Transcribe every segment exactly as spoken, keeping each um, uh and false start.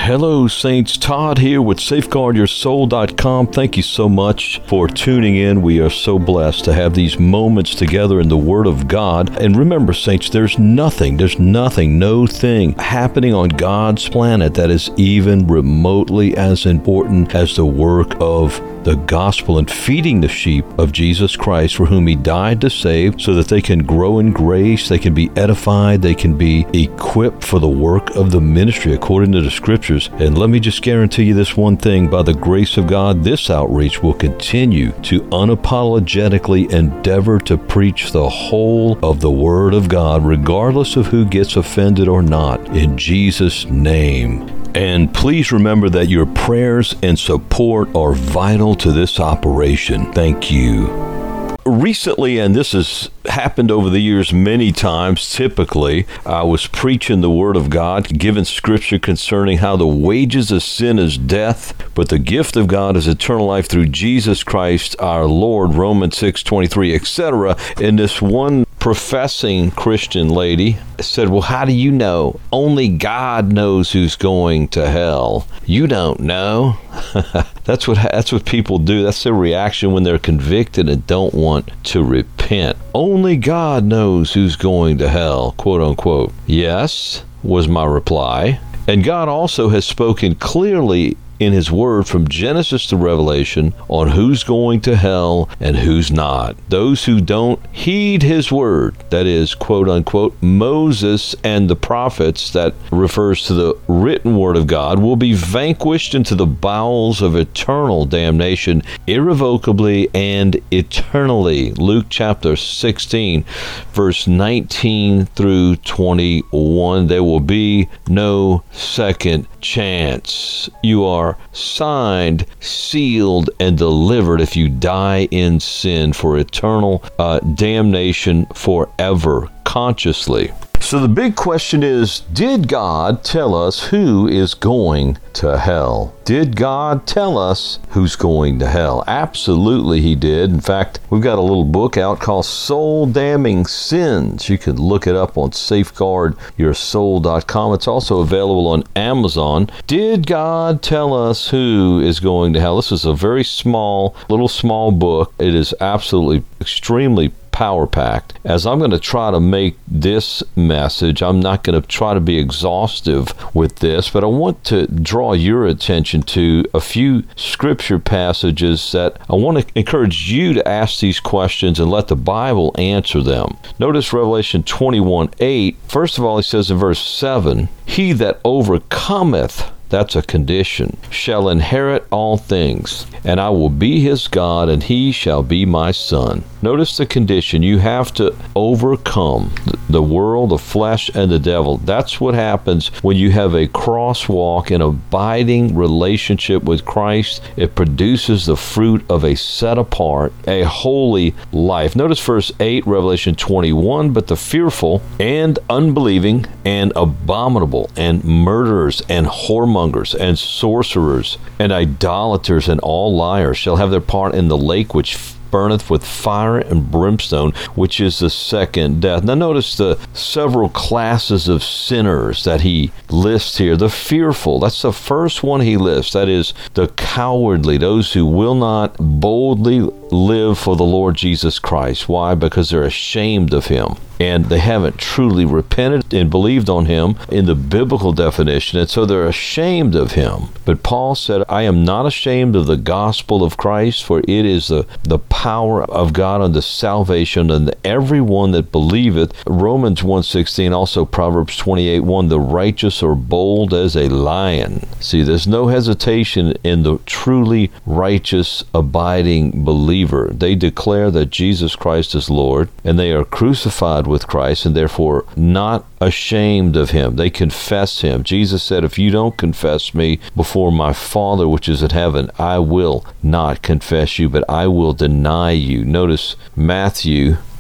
Hello, Saints. Todd here with Safeguard Your Soul dot com. Thank you so much for tuning in. We are so blessed to have these moments together in the Word of God. And remember, Saints, there's nothing, there's nothing, no thing happening on God's planet that is even remotely as important as the work of the gospel and feeding the sheep of Jesus Christ, for whom He died to save, so that they can grow in grace, they can be edified, they can be equipped for the work of the ministry according to the Scriptures. And let me just guarantee you this one thing: by the grace of God, this outreach will continue to unapologetically endeavor to preach the whole of the Word of God, regardless of who gets offended or not, in Jesus' name. And please remember that your prayers and support are vital to this operation. Thank you. Recently, and this has happened over the years many times, typically, I was preaching the Word of God, giving Scripture concerning how the wages of sin is death, but the gift of God is eternal life through Jesus Christ our Lord, Romans six twenty-three, et cetera. And this one professing Christian lady said, well, how do you know? Only God knows who's going to hell. You don't know. That's what that's what people do. That's their reaction when they're convicted and don't want to repent. Only God knows who's going to hell, quote unquote. Yes, was my reply. And God also has spoken clearly in His Word from Genesis to Revelation on who's going to hell and who's not. Those who don't heed His Word, that is, quote unquote, Moses and the prophets, that refers to the written Word of God, will be vanquished into the bowels of eternal damnation, irrevocably and eternally. Luke chapter sixteen, verse nineteen through twenty-one. There will be no second chance. You are signed, sealed, and delivered if you die in sin for eternal uh, damnation forever, consciously. So the big question is, did God tell us who is going to hell? Did God tell us who's going to hell? Absolutely He did. In fact, we've got a little book out called Soul Damning Sins. You can look it up on Safeguard Your Soul dot com. It's also available on Amazon. Did God tell us who is going to hell? This is a very small, little small book. It is absolutely extremely power-packed. As I'm going to try to make this message, I'm not going to try to be exhaustive with this, but I want to draw your attention to a few scripture passages that I want to encourage you to ask these questions and let the Bible answer them. Notice Revelation twenty-one eight. First of all, He says in verse seven, "He that overcometh," that's a condition, "shall inherit all things, and I will be his God, and he shall be my son." Notice the condition. You have to overcome the world, the flesh, and the devil. That's what happens when you have a crosswalk, an abiding relationship with Christ. It produces the fruit of a set apart, a holy life. Notice verse eight, Revelation twenty-one, "But the fearful and unbelieving and abominable and murderers and whoremongers and sorcerers and idolaters and all liars shall have their part in the lake which burneth with fire and brimstone, which is the second death." Now notice the several classes of sinners that he lists here. The fearful, that's the first one he lists. That is the cowardly, those who will not boldly live for the Lord Jesus Christ. Why? Because they're ashamed of Him, and they haven't truly repented and believed on Him in the biblical definition, and so they're ashamed of Him. But Paul said, "I am not ashamed of the gospel of Christ, for it is the, the power of God unto salvation unto everyone that believeth." Romans one sixteen, also Proverbs twenty-eight one, "The righteous are bold as a lion." See, there's no hesitation in the truly righteous, abiding believer. They declare that Jesus Christ is Lord, and they are crucified with Christ, and therefore not ashamed of Him. They confess Him. Jesus said, "If you don't confess me before my Father which is in heaven, I will not confess you, but I will deny you." Notice Matthew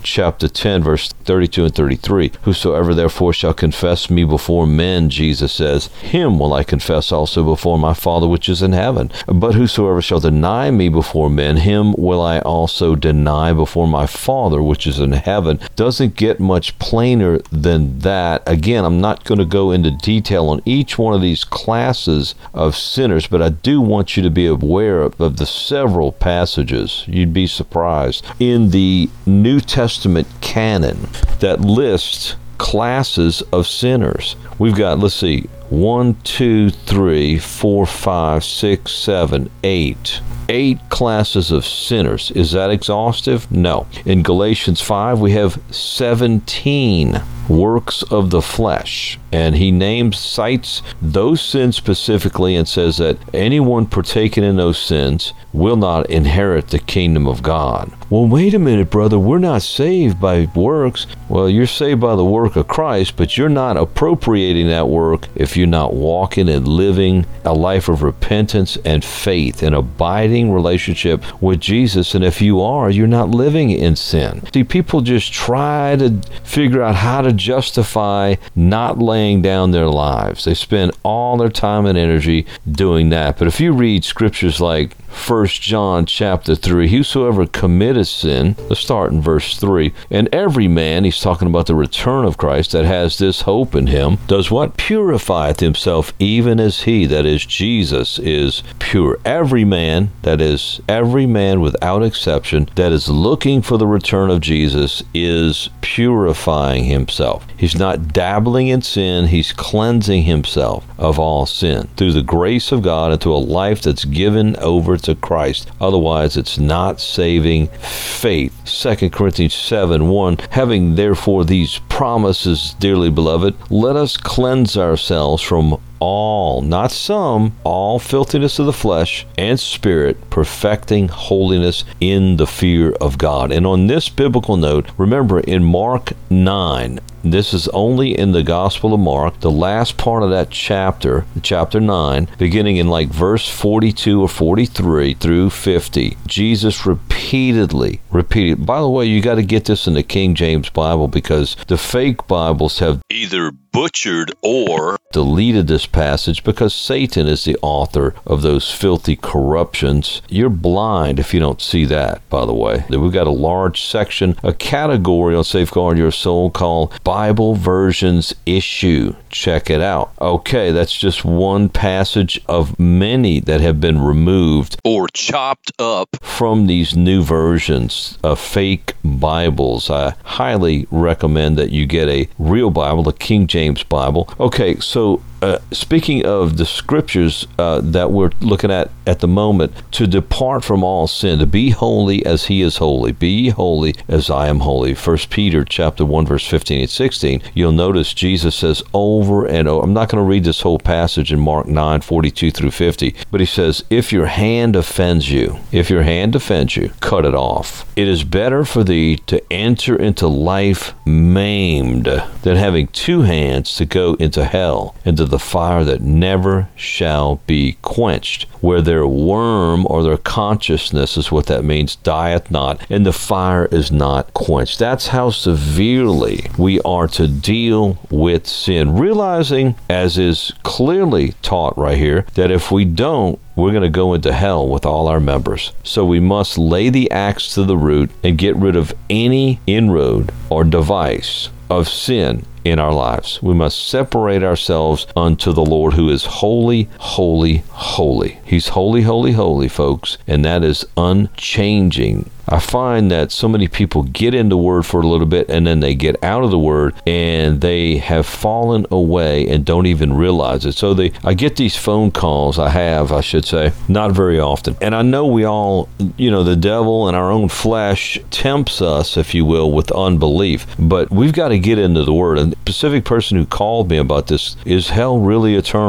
chapter ten, verse thirty-two and thirty-three. Whosoever therefore shall confess me before men, Jesus says, him will I confess also before my Father which is in heaven. But whosoever shall deny me before men, him will I also deny before my Father which is in heaven. Doesn't get much plainer than that. Again, I'm not going to go into detail on each one of these classes of sinners, but I do want you to be aware of, of the several passages, you'd be surprised, in the New Testament canon that lists classes of sinners. We've got, let's see, one, two, three, four, five, six, seven, eight. Eight classes of sinners. Is that exhaustive? No. In Galatians five, we have seventeen works of the flesh. And he names, cites those sins specifically and says that anyone partaking in those sins will not inherit the kingdom of God. Well, wait a minute, brother. We're not saved by works. Well, you're saved by the work of Christ, but you're not appropriating that work if you're not walking and living a life of repentance and faith and abiding relationship with Jesus. And if you are, you're not living in sin. See, people just try to figure out how to justify not laying down their lives. They spend all their time and energy doing that. But if you read scriptures like First John chapter three, whosoever committeth sin, let's start in verse three, and every man, he's talking about the return of Christ, that has this hope in him, does what? Purifieth himself, even as he, that is Jesus, is pure. Every man, that is every man without exception, that is looking for the return of Jesus is purifying himself. He's not dabbling in sin, he's cleansing himself of all sin through the grace of God into a life that's given over to Christ. Otherwise, it's not saving faith. Second Corinthians seven one, having therefore these promises, dearly beloved, let us cleanse ourselves from all, not some, all filthiness of the flesh and spirit, perfecting holiness in the fear of God. And on this biblical note, remember in Mark nine, this is only in the Gospel of Mark, the last part of that chapter, chapter nine, beginning in like verse forty-two or forty-three through fifty, Jesus repeatedly, repeated. By the way, you got to get this in the King James Bible because the fake Bibles have either butchered or deleted this passage because Satan is the author of those filthy corruptions. You're blind if you don't see that, by the way. We've got a large section, a category on Safeguard Your Soul called Bible Versions Issue. Check it out. Okay, that's just one passage of many that have been removed or chopped up from these new versions of fake Bibles. I highly recommend that you get a real Bible, the King James Bible. Okay, so Uh, speaking of the scriptures uh, that we're looking at at the moment, to depart from all sin, to be holy as he is holy, be ye holy as I am holy. First Peter chapter one, verse fifteen and sixteen, you'll notice Jesus says over and over, I'm not going to read this whole passage in Mark nine, forty-two through fifty, but he says, if your hand offends you, if your hand offends you, cut it off. It is better for thee to enter into life maimed than having two hands to go into hell, into the fire that never shall be quenched, where their worm or their consciousness is what that means, dieth not, and the fire is not quenched. That's how severely we are to deal with sin, realizing, as is clearly taught right here, that if we don't, we're going to go into hell with all our members. So we must lay the axe to the root and get rid of any inroad or device of sin in our lives. We must separate ourselves unto the Lord, who is holy, holy, holy. He's holy, holy, holy, folks, and that is unchanging. I find that so many people get in the Word for a little bit and then they get out of the Word and they have fallen away and don't even realize it. So they, I get these phone calls, I have, I should say, not very often. And I know we all, you know, the devil and our own flesh tempts us, if you will, with unbelief. But we've got to get into the Word. And the specific person who called me about this, is hell really eternal?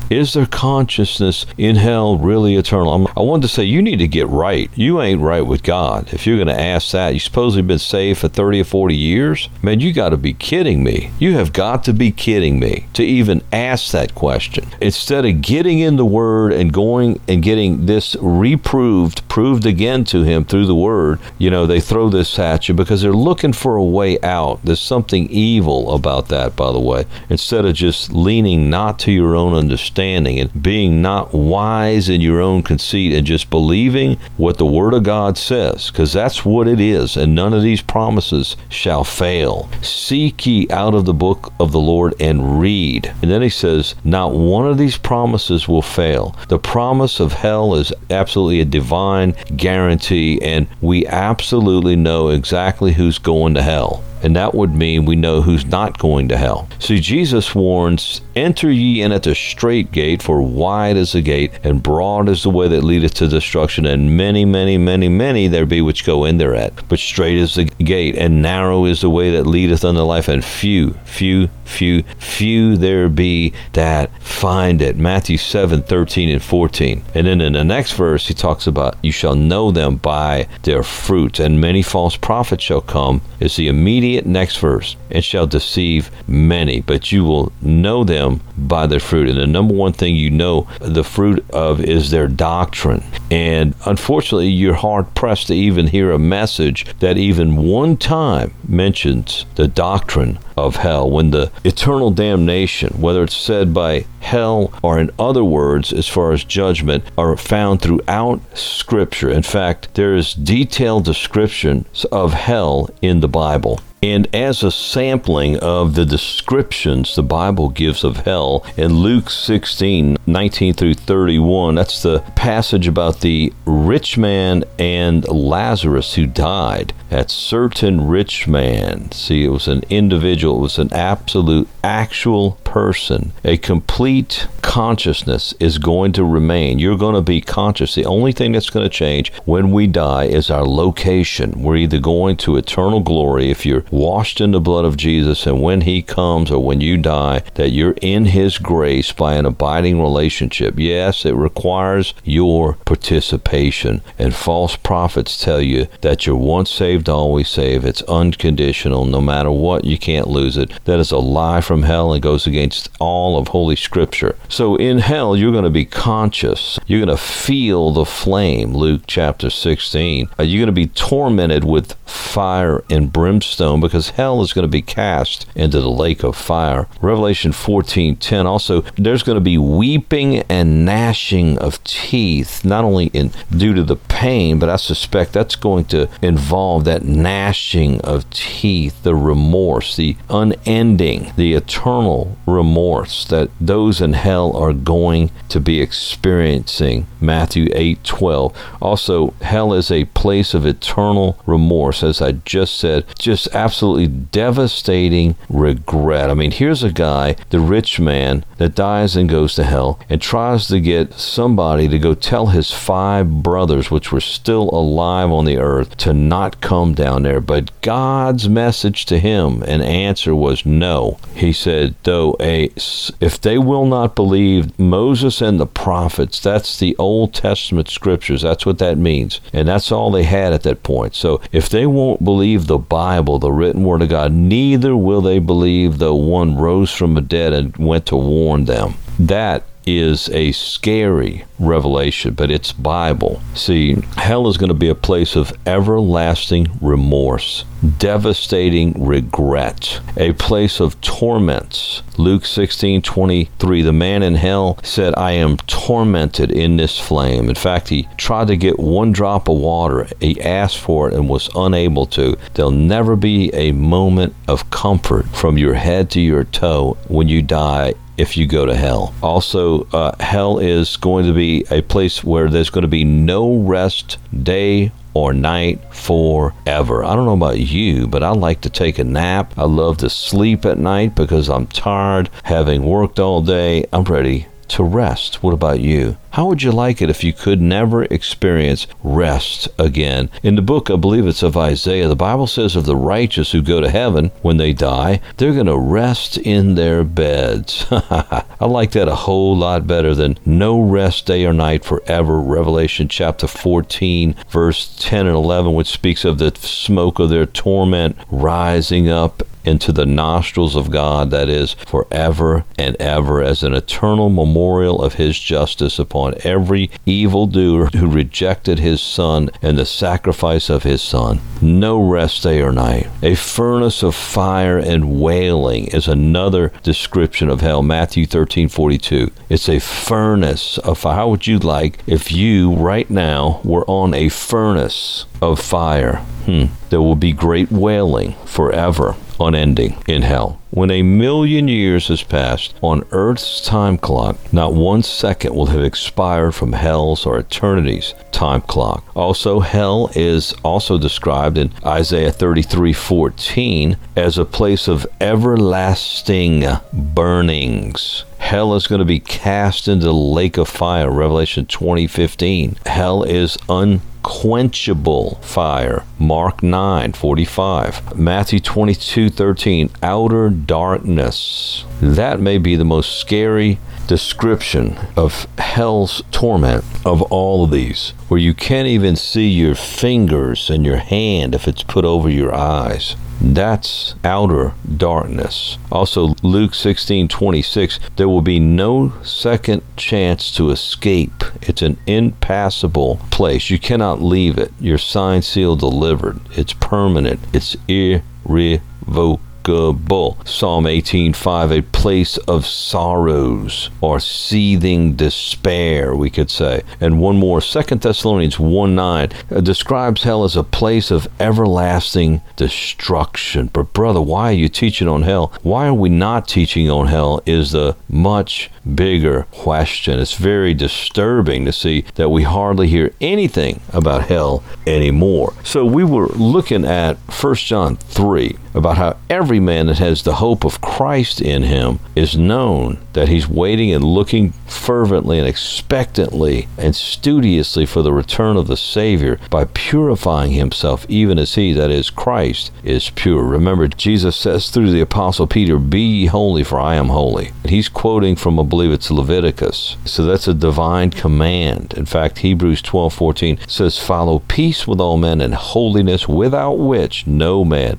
Is their consciousness in hell really eternal? I'm, I wanted to say, you need to get right. You ain't right with God. If you're going to ask that, you supposedly been saved for thirty or forty years? Man, you got to be kidding me. You have got to be kidding me to even ask that question. Instead of getting in the Word and going and getting this reproved, proved again to him through the Word, you know, they throw this at you because they're looking for a way out. There's something evil about that, by the way. Instead of just leaning not to your own understanding and being not wise in your own conceit and just believing what the Word of God says, because that's what it is, and none of these promises shall fail. Seek ye out of the book of the Lord and read. And then he says, not one of these promises will fail. The promise of hell is absolutely a divine guarantee, and we absolutely know exactly who's going to hell. And that would mean we know who's not going to hell. See, Jesus warns, enter ye in at the strait gate, for wide is the gate, and broad is the way that leadeth to destruction, and many, many, many, many there be which go in thereat. But strait is the gate, and narrow is the way that leadeth unto life, and few, few, few, few there be that find it. Matthew seven, thirteen and fourteen. And then in the next verse, he talks about, you shall know them by their fruits, and many false prophets shall come. Is the immediate next verse, and shall deceive many, but you will know them by their fruit. And the number one thing you know the fruit of is their doctrine. And unfortunately, you're hard pressed to even hear a message that even one time mentions the doctrine of hell, when the eternal damnation, whether it's said by hell or in other words as far as judgment, are found throughout Scripture. In fact, there is detailed descriptions of hell in the Bible. And as a sampling of the descriptions the Bible gives of hell, in Luke sixteen, nineteen through thirty-one, that's the passage about the rich man and Lazarus who died. That certain rich man, see, it was an individual, it was an absolute, actual person. A complete consciousness is going to remain. You're going to be conscious. The only thing that's going to change when we die is our location. We're either going to eternal glory if you're washed in the blood of Jesus, and when he comes or when you die, that you're in his grace by an abiding relationship. Yes, it requires your participation, and false prophets tell you that you're once saved, always saved. It's unconditional. No matter what, you can't lose it. That is a lie from hell and goes against all of Holy Scripture. So in hell, you're going to be conscious. You're going to feel the flame, Luke chapter sixteen. You're going to be tormented with fire and brimstone, because hell is going to be cast into the lake of fire. Revelation fourteen ten, also, there's going to be weeping and gnashing of teeth, not only in due to the pain, but I suspect that's going to involve that gnashing of teeth, the remorse, the unending, the eternal remorse that those in hell are going to be experiencing. Matthew eight twelve. Also, hell is a place of eternal remorse, as I just said, just absolutely devastating regret. I mean, here's a guy, the rich man, that dies and goes to hell and tries to get somebody to go tell his five brothers, which were still alive on the earth, to not come down there. But God's message to him and answer was no. He said, though a, if they will not believe Moses and the prophets, that's the Old Testament scriptures, that's what that means. And that's all they had at that point. So if they won't believe the Bible, the written word of God, neither will they believe though one rose from the dead and went to warn them. That is a scary revelation, but it's Bible. See, hell is going to be a place of everlasting remorse, devastating regret, a place of torments. Luke sixteen twenty-three, the man in hell said, I am tormented in this flame. In fact, he tried to get one drop of water. He asked for it and was unable to. There'll never be a moment of comfort from your head to your toe when you die if you go to hell. Also, uh, hell is going to be a place where there's going to be no rest day or night forever. I don't know about you, but I like to take a nap. I love to sleep at night because I'm tired. Having worked all day, I'm ready to rest. What about you? How would you like it if you could never experience rest again? In the book, I believe it's of Isaiah, the Bible says of the righteous who go to heaven when they die, they're going to rest in their beds. I like that a whole lot better than no rest day or night forever. Revelation chapter fourteen, verse ten and eleven, which speaks of the smoke of their torment rising up into the nostrils of God, that is, forever and ever, as an eternal memorial of his justice upon every evildoer who rejected his Son and the sacrifice of his Son. No rest day or night. A furnace of fire and wailing is another description of hell. Matthew thirteen forty-two. It's a furnace of fire. How would you like if you right now were on a furnace of fire? Hmm. There will be great wailing forever, unending, in hell. When a million years has passed on earth's time clock, not one second will have expired from hell's or eternity's time clock. Also, hell is also described in Isaiah thirty-three fourteen as a place of everlasting burnings. Hell is going to be cast into the lake of fire, Revelation twenty fifteen. Hell is unquenchable fire, Mark nine forty-five. Matthew twenty-two thirteen, outer darkness. That may be the most scary description of hell's torment of all of these, where you can't even see your fingers and your hand if it's put over your eyes. That's outer darkness. Also, Luke sixteen twenty-six, there will be no second chance to escape. It's an impassable place. You cannot leave it. Your signed, seal, delivered. It's permanent. It's irrevocable. Psalm eighteen five, a place of sorrows or seething despair, we could say. And one more, Second Thessalonians one nine, uh, describes hell as a place of everlasting destruction. But brother, why are you teaching on hell? Why are we not teaching on hell is the much bigger question. It's very disturbing to see that we hardly hear anything about hell anymore. So we were looking at First John three, about how every man that has the hope of Christ in him is known that he's waiting and looking fervently and expectantly and studiously for the return of the Savior by purifying himself, even as he, that is Christ, is pure. Remember, Jesus says through the Apostle Peter, "Be ye holy, for I am holy." And he's quoting from, I believe it's Leviticus. So that's a divine command. In fact, Hebrews twelve fourteen says, "Follow peace with all men and holiness, without which no man,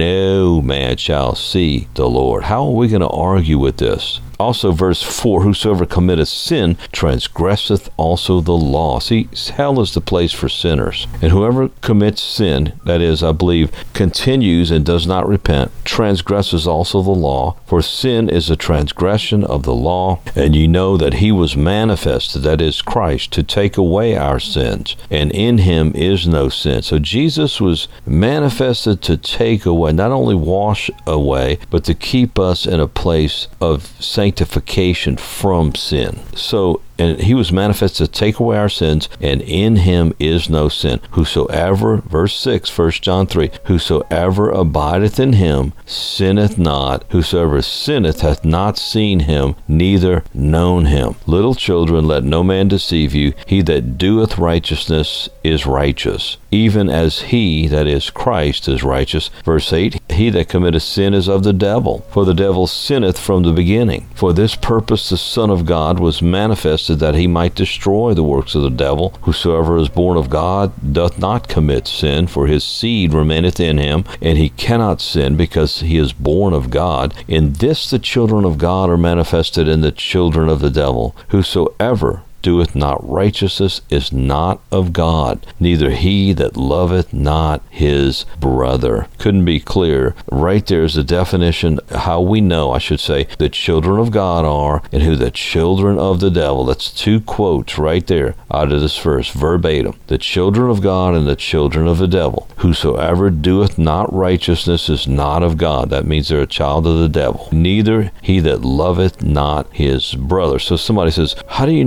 no man shall see the Lord." How are we going to argue with this? Also, verse four, "Whosoever committeth sin transgresseth also the law." See, hell is the place for sinners. And whoever commits sin, that is, I believe, continues and does not repent, transgresses also the law. For sin is a transgression of the law. And ye know that he was manifested, that is, Christ, to take away our sins. And in him is no sin. So Jesus was manifested to take away, not only wash away, but to keep us in a place of sanctification. Sanctification from sin. So, and he was manifested to take away our sins, and in him is no sin. Whosoever, verse six, First John three, "Whosoever abideth in him sinneth not. Whosoever sinneth hath not seen him, neither known him. Little children, let no man deceive you. He that doeth righteousness is righteous, even as he, that is Christ, is righteous." Verse eight, "He that committeth sin is of the devil, for the devil sinneth from the beginning. For this purpose the Son of God was manifested, that he might destroy the works of the devil. Whosoever is born of God doth not commit sin, for his seed remaineth in him, and he cannot sin, because he is born of God. In this the children of God are manifested, and the children of the devil. Whosoever doeth not righteousness is not of God, neither he that loveth not his brother." Couldn't be clearer. Right there is the definition, how we know, I should say, the children of God are, and who the children of the devil. That's two quotes right there out of this verse, verbatim. The children of God and the children of the devil. Whosoever doeth not righteousness is not of God. That means they're a child of the devil. Neither he that loveth not his brother. So somebody says, how do you know who's going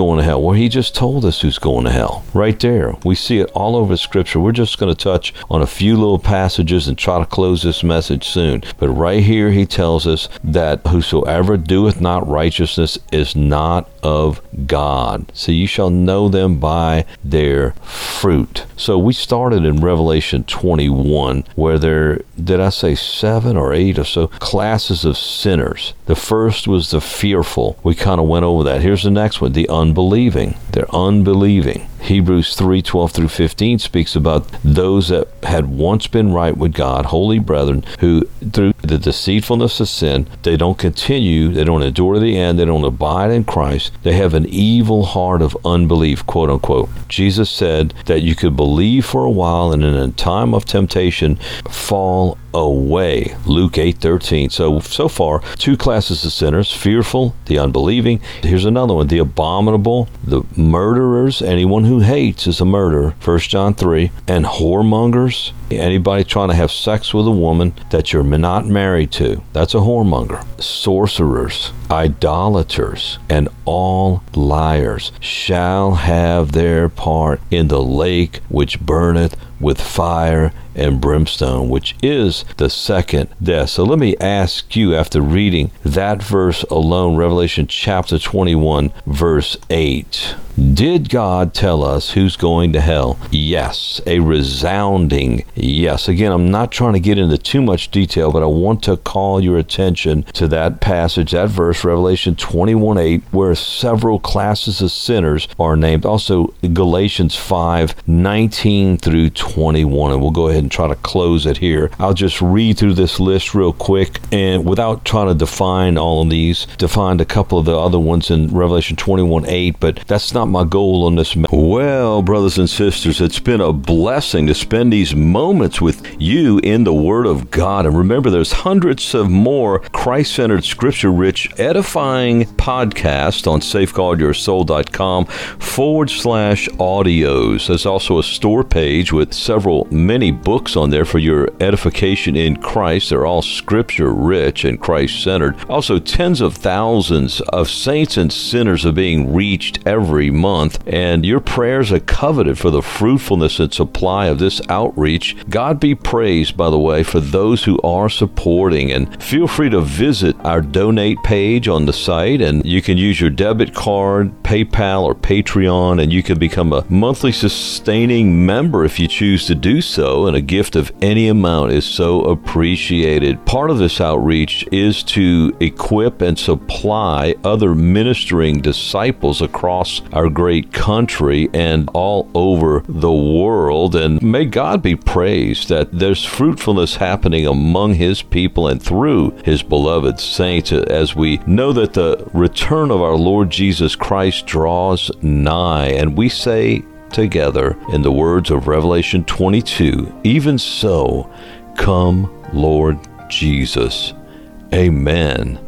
going to hell? Well, he just told us who's going to hell. Right there. We see it all over Scripture. We're just going to touch on a few little passages and try to close this message soon. But right here he tells us that whosoever doeth not righteousness is not of God. So you shall know them by their fruit. So we started in Revelation twenty-one, where there, did I say seven or eight or so classes of sinners. The first was the fearful. We kind of went over that. Here's the next one, the unbelieving. They're unbelieving. Hebrews three, twelve through fifteen speaks about those that had once been right with God, holy brethren, who through the deceitfulness of sin, they don't continue, they don't endure to the end, they don't abide in Christ. They have an evil heart of unbelief, quote unquote. Jesus said that you could believe for a while and in a time of temptation fall away. Luke eight thirteen. So, so far, two classes of sinners, fearful, the unbelieving. Here's another one, the abominable, the murderers, anyone who hates is a murderer, First John three, and whoremongers, anybody trying to have sex with a woman that you're not married to, that's a whoremonger. Sorcerers, idolaters, and all liars shall have their part in the lake which burneth with fire and brimstone, which is the second death. So let me ask you, after reading that verse alone, Revelation chapter twenty-one, verse eight, did God tell us who's going to hell? Yes, a resounding yes. Again, I'm not trying to get into too much detail, but I want to call your attention to that passage, that verse, Revelation twenty-one eight, where several classes of sinners are named. Also, Galatians five nineteen through twenty-one, and we'll go ahead and try to close it here. I'll just read through this list real quick, and without trying to define all of these, defined a couple of the other ones in Revelation twenty-one eight, but that's not my goal on this. Well, brothers and sisters, it's been a blessing to spend these moments with you in the Word of God. And remember, there's hundreds of more Christ-centered, scripture-rich, edifying podcasts on safeguardyoursoul.com forward slash audios. There's also a store page with several, many books on there for your edification in Christ. They're all scripture-rich and Christ-centered. Also, tens of thousands of saints and sinners are being reached every month, and your prayers are coveted for the fruitfulness and supply of this outreach. God be praised, by the way, for those who are supporting, and feel free to visit our donate page on the site, and you can use your debit card, PayPal, or Patreon, and you can become a monthly sustaining member if you choose to do so, and a gift of any amount is so appreciated. Part of this outreach is to equip and supply other ministering disciples across our great country and all over the world, and may God be praised that there's fruitfulness happening among His people and through His beloved saints, as we know that the return of our Lord Jesus Christ draws nigh. And we say together, in the words of Revelation twenty-two, even so, come, Lord Jesus. Amen